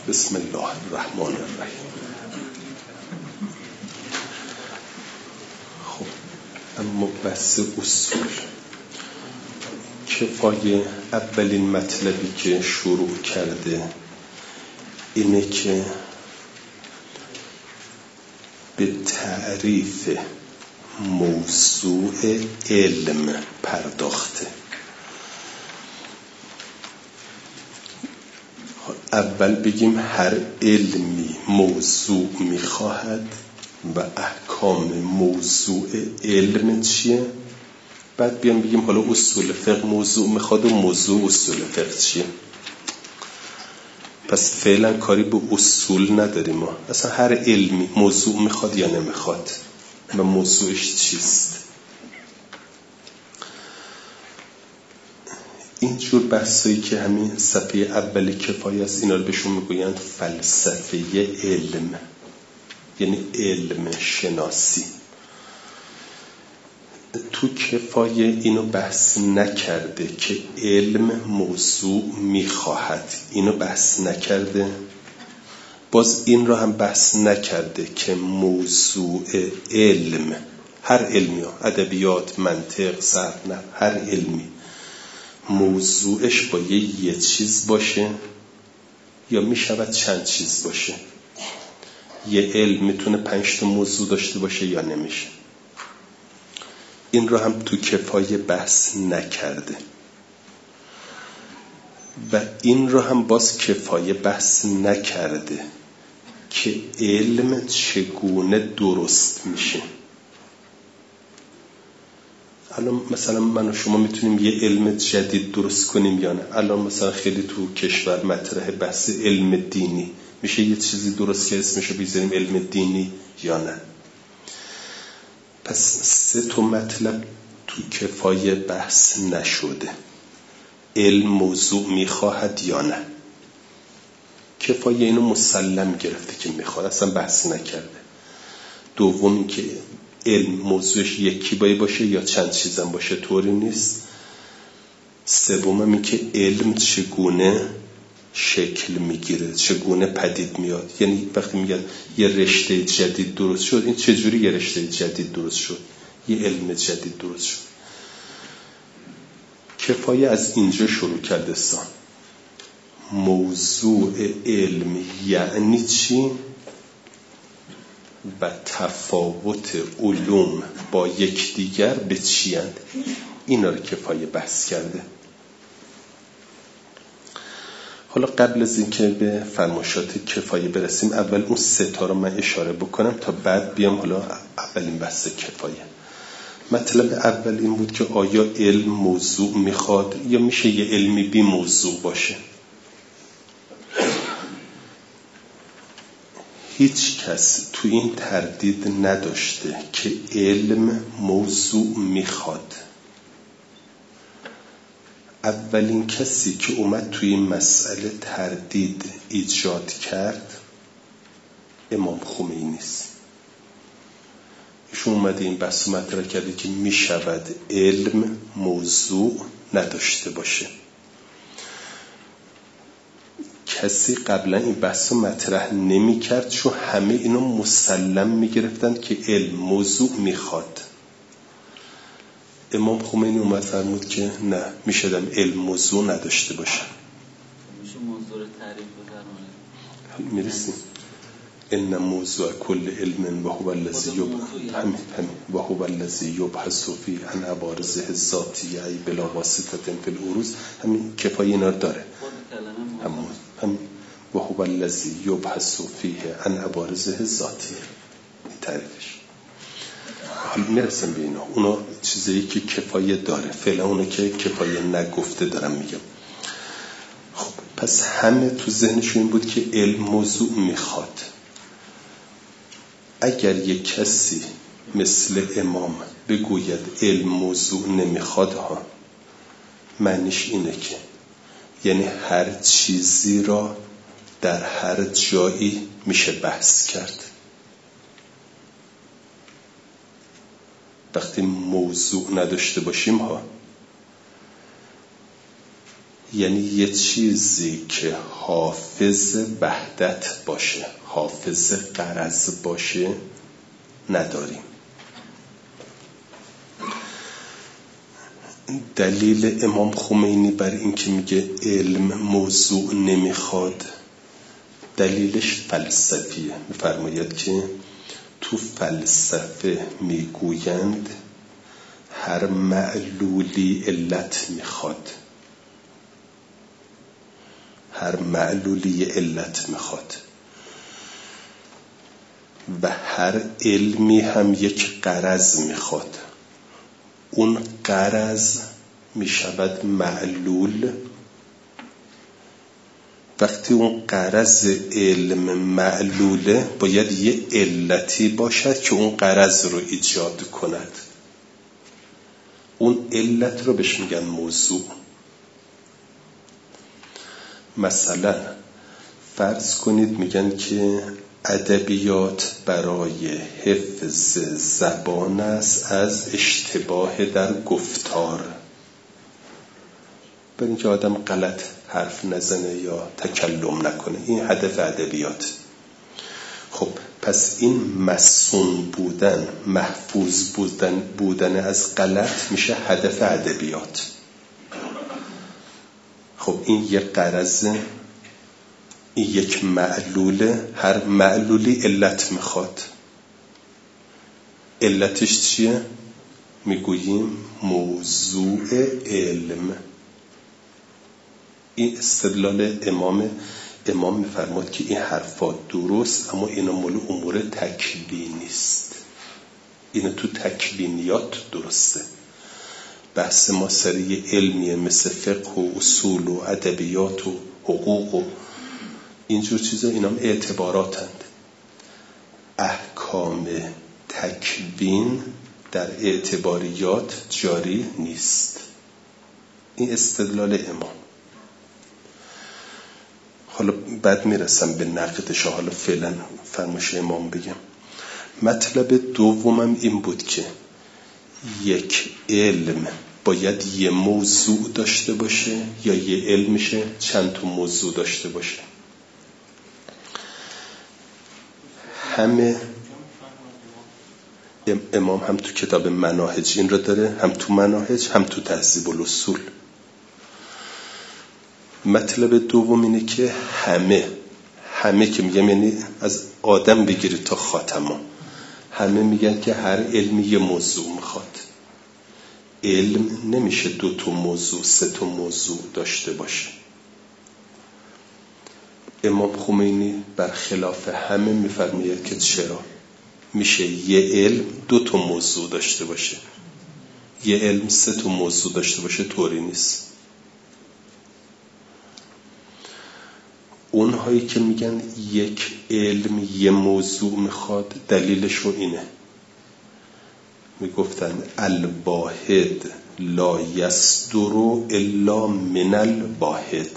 بسم الله الرحمن الرحیم. خب اما بحث اصول کفایه اولین مطلبی که شروع کرده اینه که به تعریف موضوع علم پرداخته. اول بگیم هر علمی موضوع میخواهد و احکام موضوع علم چیه، بعد بیام بگیم حالا اصول فقه موضوع میخواد و موضوع اصول فقه چیه. پس فعلا کاری به اصول نداریم ما، اصلا هر علمی موضوع میخواد یا نمیخواد و موضوعش چیست. اینجور بحثایی که همین صفحه اولی کفایه است، اینا رو بهشون میگویند فلسفه علم، یعنی علم شناسی. تو کفایه اینو بحث نکرده که علم موضوع میخواهد، اینو بحث نکرده. باز این رو هم بحث نکرده که موضوع علم، هر علمی ها، ادبیات، منطق، صرف، نحو، هر علمی موضوعش با یه چیز باشه یا میشود چند چیز باشه. یه علم میتونه 5 تا موضوع داشته باشه یا نمیشه. این رو هم تو کفایه بحث نکرده و این رو هم باز کفایه بحث نکرده که علم چگونه درست میشه. الان مثلا من و شما میتونیم یه علم جدید درست کنیم یا نه؟ الان مثلا خیلی تو کشور مطرح بحث علم دینی، میشه یه چیزی درست که اسمشو بذاریم علم دینی یا نه؟ پس 3 تا مطلب تو کفایه بحث نشده. علم موضوع میخواهد یا نه، کفایه اینو مسلم گرفته که میخواد، اصلا بحث نکرده. دوم این که علم موضوعش یکی باشه یا چند چیزم باشه، طوری نیست. سوم این که علم چگونه شکل میگیره، چگونه پدید میاد. یعنی وقتی میگن یه رشته جدید درست شد، این چجوری یه رشته جدید درست شد، یه علم جدید درست شد. کفایه از اینجا شروع کرده سان. موضوع علم یعنی چی و تفاوت علوم با یکدیگر به چی هست، اینا رو کفایه بحث کرده. حالا قبل از اینکه به فرمایشات کفایه برسیم، اول اون 3 تا رو من اشاره بکنم تا بعد بیام حالا اولین بحث کفایه. مطلب اول این بود که آیا علم موضوع میخواد یا میشه یه علمی بی موضوع باشه. هیچ کس تو این تردید نداشته که علم موضوع میخواد. اولین کسی که اومد توی این مسئله تردید ایجاد کرد امام خمینی است. ایشون اومده این بحث مطرح کرده که میشود علم موضوع نداشته باشه. کسی قبلا این بحث مطرح نمی کرد، چون همه اینو مسلم می گرفتن که علم موضوع میخواد. امام خمینی اومد فرمود که نه، میشدم علم موضوع نداشته باشه. میشه موضوع رو تعریف بفرمایید؟ میرسیم. ان موضوع کل علم و هو الذی یبحث فی عن عوارضه الذاتیه ای بلا واسطه فی العروض. همین کفایه اینا داره. همین و هو الذی یبحث فیه عن عوارضه الذاتیه، تعریفش. حالا میرسیم به اینا. اونا چیزایی که کفایه داره، فعلا اونا که کفایه نگفته دارم میگم. خب پس همه تو ذهنشون این بود که علم موضوع میخواد. اگر یک کسی مثل امام بگوید علم موضوع نمیخواد ها، معنیش اینه که یعنی هر چیزی را در هر جایی میشه بحث کرد. وقتی موضوع نداشته باشیم ها، یعنی یه چیزی که حافظ وحدت باشه، حافظ غرض باشه نداریم. دلیل امام خمینی بر این که میگه علم موضوع نمیخواد، دلیلش فلسفیه. میفرماید که تو فلسفه میگویند هر معلولی علت میخواد، هر معلولی علت میخواد و هر علمی هم یک غرض میخواد. اون غرض میشود معلول. وقتی اون غرض علم معلوله باید یه علتی باشد که اون غرض رو ایجاد کند. اون علت رو بهش میگن موضوع. مثلا فرض کنید میگن که ادبیات برای حفظ زبان است از اشتباه در گفتار، برای اینکه آدم غلط حرف نزنه یا تکلم نکنه. این هدف ادبیات. خب پس این مصون بودن، محفوظ بودن از غلط میشه هدف ادبیات. خب این یک غرض، این یک معلوله. هر معلولی علت میخواد. علتش چیه؟ میگوییم موضوع علم. این استدلال امام میفرماد که این حرفات درست، اما اینا مال امور تکوینی است. اینا تو تکوینیات درسته. بحث ما سری علمیه مثل فقه و اصول و ادبیات و حقوق و اینجور چیزا، اینا هم اعتباراتند. احکام تکوین در اعتباریات جاری نیست. این استدلال امام. حالا بعد میرسم به نقدش، حالا فعلا فرمایش امام بگم. مطلب دومم این بود که یک علم باید یه موضوع داشته باشه یا یه علمشه چند تا موضوع داشته باشه. همه امام هم تو کتاب مناهج این رو داره، هم تو مناهج هم تو تهذیب الاصول. مطلب دوم اینه که همه که میگم یعنی از آدم بگیرید تا خاتما، همه میگن که هر علمی یه موضوع میخواد. علم نمیشه 2 تا موضوع 3 تا موضوع داشته باشه. امام خمینی برخلاف همه میفرماید که چرا میشه یه علم 2 تا موضوع داشته باشه، یه علم 3 تا موضوع داشته باشه. طوری نیست. اونهایی که میگن یک علم یه موضوع میخواد، دلیلش رو اینه. میگفتن الواحد لا یصدر الا من الواحد.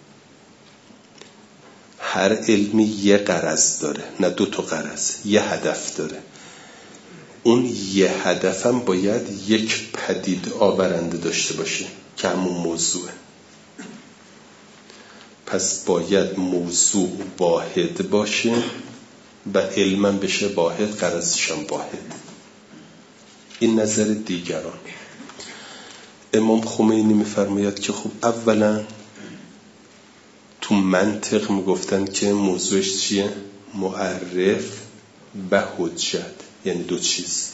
هر علمی یه غرض داره، نه 2 تا غرض، یه هدف داره. اون یه هدفم باید یک پدید آورنده داشته باشه که همون موضوعه. پس باید موضوع واحد باشه و علمم بشه واحد، غرضشم واحد. این نظر دیگران. امام خمینی میفرماید که خب اولا تو منطق میگفتن که موضوعش چیه؟ معرف و حجت، یعنی 2 چیز.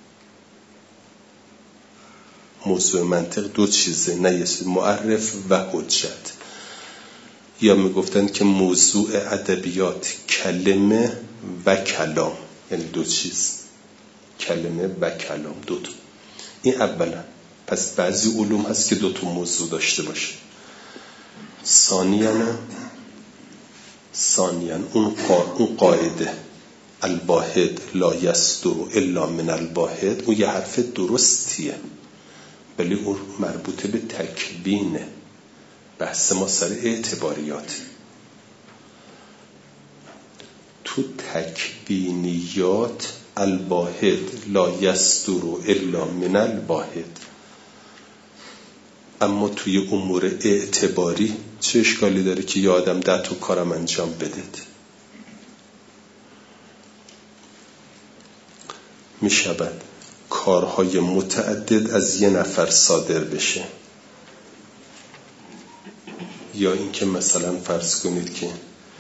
موضوع منطق 2 چیزه، نه معرف و حجت. یا میگفتن که موضوع ادبیات کلمه و کلام، یعنی 2 چیز، کلمه و کلام، 2 تا. این اولا. پس بعضی علوم هست که 2 تا موضوع داشته باشه. ثانیاً اون قاعده الواحد لا یصدر الا من الواحد، اون یه حرف درستیه، ولی اون مربوطه به تکوینه. بحث ما سر اعتباریات. تو تکوینیات الواحد لا یصدر الا من الواحد. اما توی امور اعتباری چه اشکالی داره که یه آدم 10 تا کارم انجام بده؟ می شود کارهای متعدد از یه نفر صادر بشه، یا اینکه مثلا فرض کنید که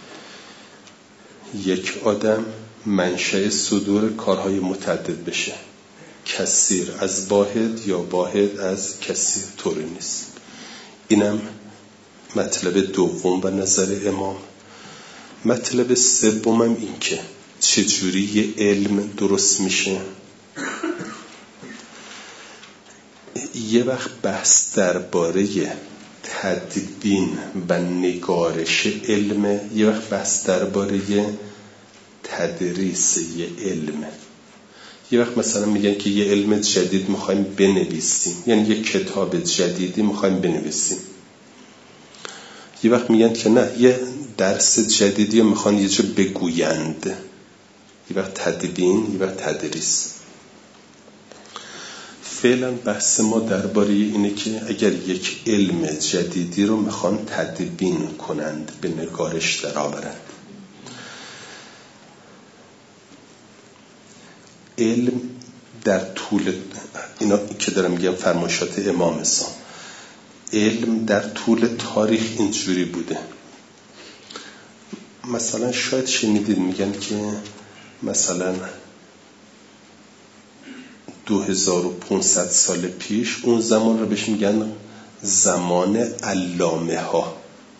یک آدم منشأ صدور کارهای متعدد بشه، کثیر از واحد یا واحد از کثیر، طوری نیست. اینم مطلب دوم و نظر امام. مطلب سومم این که چجوری یه علم درست میشه. یه وقت بحث درباره تدوین و نگارش علم، یه وقت بحث درباره تدریس یه علم. یه وقت مثلا میگن که یه علم جدید میخوایم بنویسیم، یعنی یه کتاب جدیدی میخوایم بنویسیم. یه وقت میگن که نه، یه درس جدیدی رو میخوان یه جا بگویند. یه وقت تدوین، یه وقت تدریس. فعلا بحث ما درباره اینه که اگر یک علم جدیدی رو میخوان تدوین کنند، به نگارش درآورند. علم در طول اینا که دارم میگم فرمایشات امام صاحب، علم در طول تاریخ اینجوری بوده. مثلا شاید شنیدید میگن که مثلا 2500 سال پیش، اون زمان رو بهش میگن زمان علامه ها.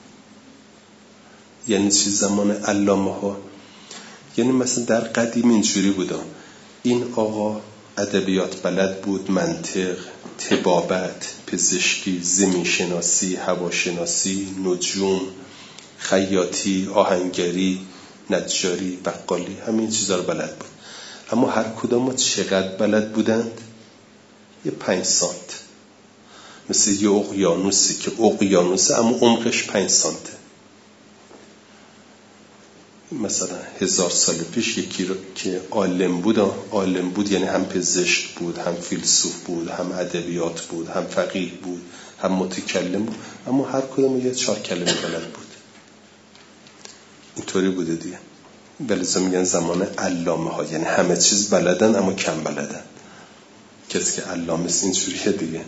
یعنی چی زمان علامه ها؟ یعنی مثلا در قدیم اینجوری بوده، این آقا ادبیات بلد بود، منطق، طبابت، پزشکی، زمین شناسی، هواشناسی، نجوم، خیاطی، آهنگری، نجاری، بقالی، همین چیزا رو بلد بود. اما هر کدام چقدر بلد بودند؟ یه 5 سانت. مثل یه اقیانوسی که اقیانوسه اما عمقش 5 سانته. مثلا 1000 سال پیش یکی رو که عالم بود یعنی هم پزشک بود، هم فیلسوف بود، هم ادبیات بود، هم فقیه بود، هم متکلم بود، اما هر کدوم یه 4 کلمه بلد بود. اینطوری بوده دیگه. بلزا میگن زمان علامه ها، یعنی همه چیز بلدن اما کم بلدن. کسی که علامه است اینجوریه دیگه،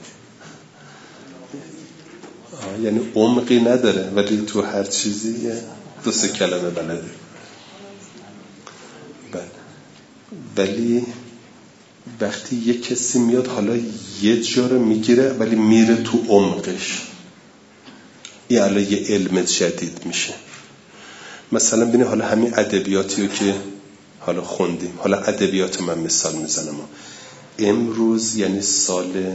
یعنی عمقی نداره ولی تو هر چیزی 2-3 کلمه بلده. ولی وقتی یه کسی میاد حالا یه جا رو میگیره ولی میره تو عمقش، این الان یه علم جدید میشه. مثلا ببینید حالا همین ادبیاتی رو که حالا خوندیم، حالا ادبیات من مثال میزنم. امروز یعنی سال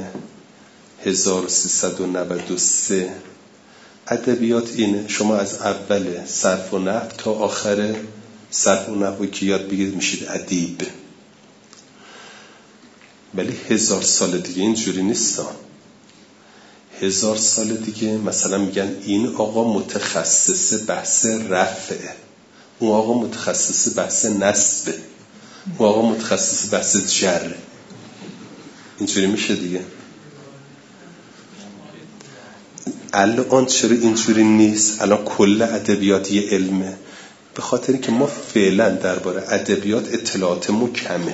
1393 ادبیات اینه، شما از اول صرف و نحو تا آخر صرف و نحوی که یاد بگیرید میشید ادیب. ولی 1000 سال دیگه اینجوری نیستا. 1000 سال دیگه مثلا میگن این آقا متخصص بحث رفعه، اون آقا متخصص بحث نصبه، اون آقا متخصص بحث جره. اینجوری میشه دیگه. الان چرا اینجوری نیست؟ الان کل ادبیات یه علمه، به خاطر اینکه ما فعلا درباره ادبیات اطلاعاتمون کمه.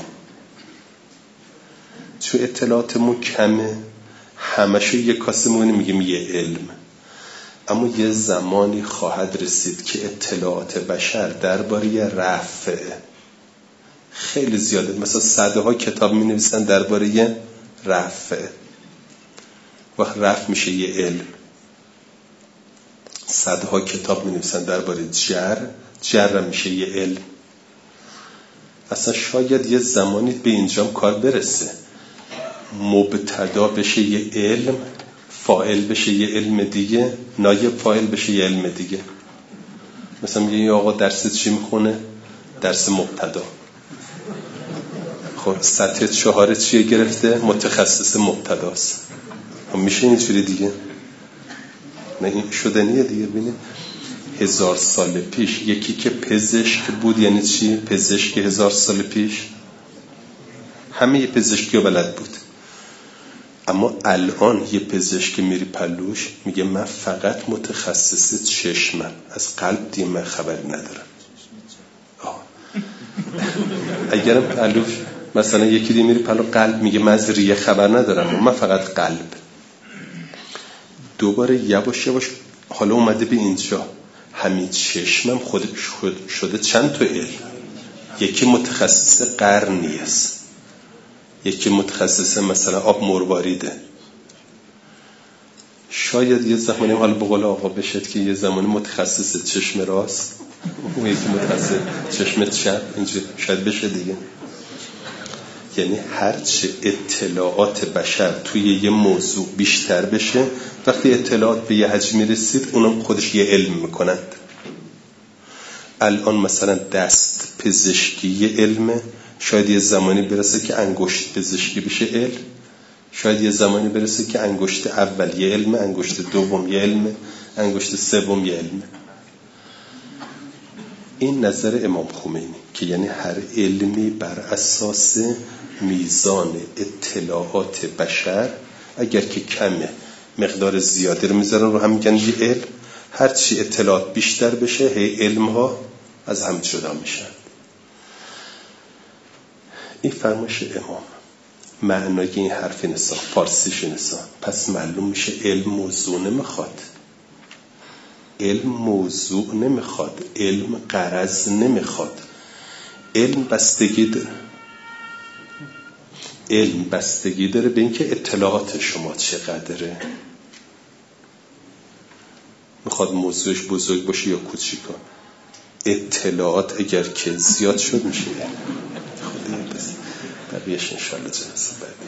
چون اطلاعاتمون کمه همشو یه کاسه میگیم یه علم. اما یه زمانی خواهد رسید که اطلاعات بشر درباره رفع خیلی زیاده. مثلا صدها کتاب می نویسن درباره رفع، وقت رفع میشه یه علم. صدها کتاب می نویسن درباره جر میشه یه علم. اصلا شاید یه زمانی به اینجا کار برسه، مبتدا بشه یه علم، فاعل بشه یه علم دیگه، نایب فاعل بشه یه علم دیگه. مثلا میگه یه آقا درس چی میخونه؟ درس مبتدا. خب سطح 4 چیه گرفته؟ متخصص مبتداست. خب میشه اینجوری دیگه؟ نه این شدنیه دیگه. ببینید 1000 سال پیش یکی که پزشک بود یعنی چی؟ پزشک 1000 سال پیش همه پزشکی رو بلد بود، اما الان یه پزشک میری پلوش میگه من فقط متخصص چشمم، از قلب دیگه من خبری ندارم. اگرم پلوش مثلا یکی دیگه میری پلو قلب میگه من از ریه خبر ندارم، من فقط قلب. دوباره یواش یواش حالا اومده به اینجا، همین چشمم خودش شده چند تا علم. یکی متخصص قرنی است، یکی متخصص مثلا آب مرواریده. شاید یه زمانی حالا به قول آقا بشد که یه زمانی متخصص چشم راست، اون یکی متخصص چشم چپ، اینجا شاید بشه دیگه. یعنی هرچه اطلاعات بشر توی یه موضوع بیشتر بشه، وقتی اطلاعات به یه حجمی رسید اونم خودش یه علم میکنند. الان مثلا دست پزشکی یه علمه، شاید یه زمانی برسه که انگشت پزشکی بشه علم، شاید یه زمانی برسه که انگشت اول یه علمه، انگشت دوم یه علمه، انگشت سوم یه علمه. این نظر امام خمینی که یعنی هر علمی بر اساس میزان اطلاعات بشر، اگر که کمه مقدار زیادی رو میذارن رو هم میگن یه علم، هرچی اطلاعات بیشتر بشه هی علم ها از هم جدا میشن. این فرمایش امام. معنای این حرف نسان فارسیش نسان، پس معلوم میشه علم موضوع نمیخواد، علم موضوع نمیخواد، علم غرض نمیخواد، علم بستگی داره. علم بستگی داره به اینکه اطلاعات شما چقدره، میخواد موضوعش بزرگ باشه یا کوچیکا. اطلاعات اگر که زیاد شد میشه خودی بس بقیهش انشالله جلسه بعدی.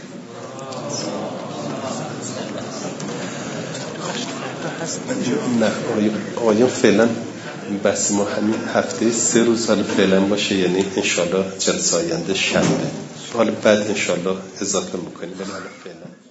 نه آقایان فعلا بس ما همین هفته 3 روز حالا فعلا باشه، یعنی انشالله جلسه آینده شنبه، حالا بعد انشالله اضافه میکنیم، ولی حالا فعلا